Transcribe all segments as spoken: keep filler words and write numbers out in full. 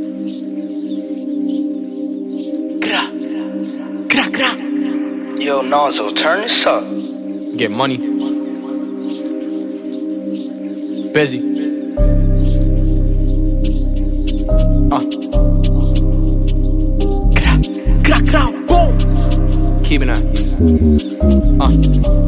Yo, Nazo, turn this up. Get money. Busy. Uh. Gra, gra, gra, boom. Keeping that. Uh.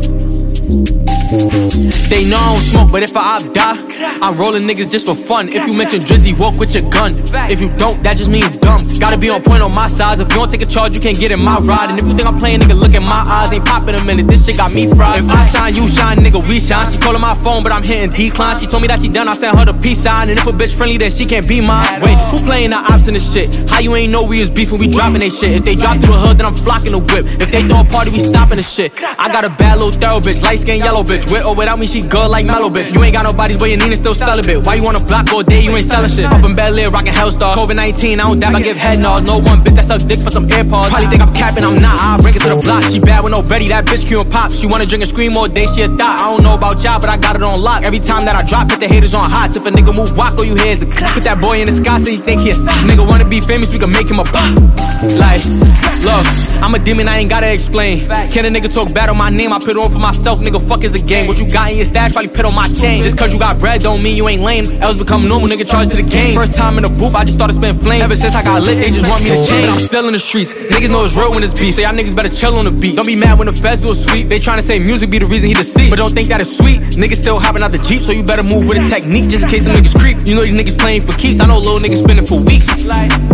They know I don't smoke, but if I op die, I'm rolling niggas just for fun. If you mention Drizzy, walk with your gun. If you don't, that just means you dumb. Gotta be on point on my side. If you don't take a charge, you can't get in my ride. And if you think I'm playing, nigga, look in my eyes. Ain't poppin' a minute, this shit got me fried. If I shine, you shine, nigga, we shine. She callin' my phone, but I'm hitting decline. She told me that she done, I sent her the peace sign. And if a bitch friendly, then she can't be mine. Wait, who playing the ops in this shit? How you ain't know we was beefing, we dropping they shit? If they drop through the hood, then I'm flocking the whip. If they throw a party, we stopping the shit. I got a bad little thorough bitch, light skin, yellow bitch. With or without me, she good like mellow bitch. You ain't got nobody's, but your Nina still celibate. Why you on the block all day, you ain't selling shit? Up in Bel Air, rockin' Hellstar. COVID nineteen, I don't dab, I give head nods. No one bitch that suck dick for some AirPods. Probably think I'm capping, I'm not. I bring it to the block. She bad with no Betty, that bitch Q and pop. She wanna drink and scream all day, she a thot. I don't know about y'all, but I got it on lock. Every time that I drop, put the haters on hot. If a nigga move walk, all you hear is a clap. Put that boy in the sky, so you think he a stop. Nigga wanna be famous, we can make him a pop. Like, look, I'm a demon, I ain't gotta explain. Can a nigga talk bad on my name? I put on for myself, nigga, fuck is a game. What you got in your stash, probably put on my chain. Just cause you got bread don't mean you ain't lame. Else become normal, nigga, charge to the game. First time in the booth, I just started spitting flame. Ever since I got lit, they just want me to change. But I'm still in the streets, niggas know it's real when it's beef. So y'all niggas better chill on the beat. Don't be mad when the feds do a sweep. They tryna say music be the reason he deceased, but don't think that it's sweet. Niggas still hopping out the Jeep, so you better move with a technique. Just in case the niggas creep. You know these niggas playing for keeps. I know little niggas spinning for weeks.